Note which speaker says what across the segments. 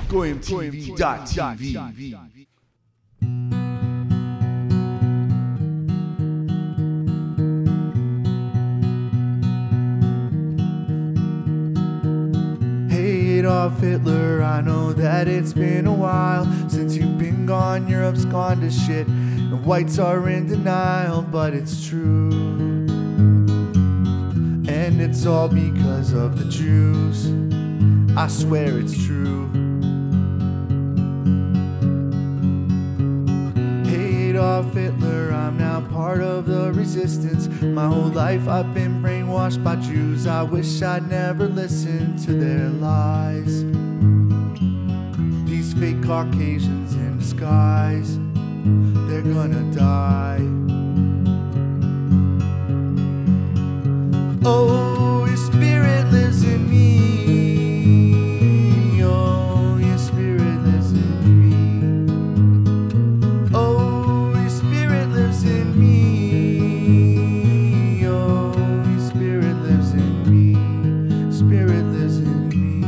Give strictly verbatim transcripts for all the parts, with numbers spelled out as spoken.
Speaker 1: goyim T V dot T V.
Speaker 2: Adolf Hitler, I know that it's been a while since you've been gone, you're abscond to shit, and whites are in denial, but it's true. And it's all because of the Jews, I swear it's true. Adolf Hitler, I'm now part of the resistance. My whole life I've been brainwashed by Jews. I wish I'd never listened to their lies. These fake Caucasians in disguise, they're gonna die. Oh, your spirit lives in me. Oh, your spirit lives in me. Oh, your spirit lives in me. Oh, your spirit lives in me. Spirit lives in me.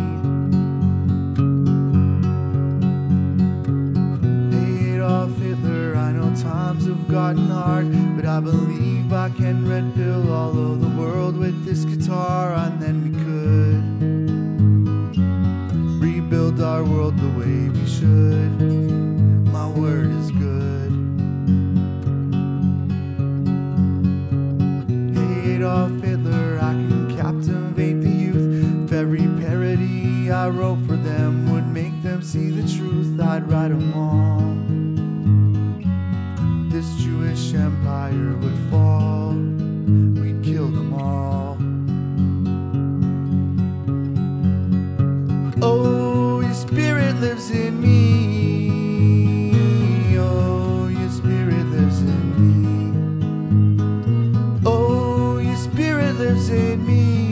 Speaker 2: Adolf Hitler, I know times have gotten hard, but I believe I can red pill all over the world with this guitar, and then we could rebuild our world the way we should. My word is good. Adolf Hitler, I can captivate the youth. If every parody I wrote for them would make them see the truth, I'd write them all. This Jewish empire would fall, we'd kill them all. Oh, your spirit lives in me. Oh, your spirit lives in me. Oh, your spirit lives in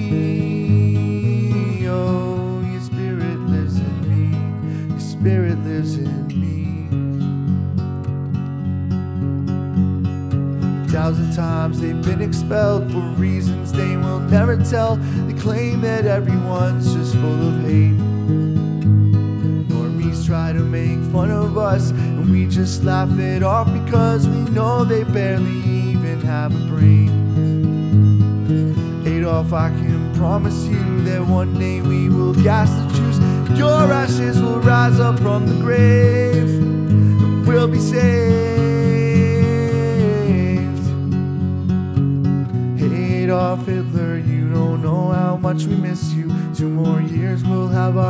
Speaker 2: me. Oh, your spirit lives in me. Your spirit lives in me. Thousand times they've been expelled for reasons they will never tell. They claim that everyone's just full of hate. Normies try to make fun of us, and we just laugh it off because we know they barely even have a brain. Adolf, I can promise you that one day we will gas the Jews. Your ashes will rise up from the grave, and we'll be saved. Adolf Hitler, you don't know how much we miss you. Two more years we'll have our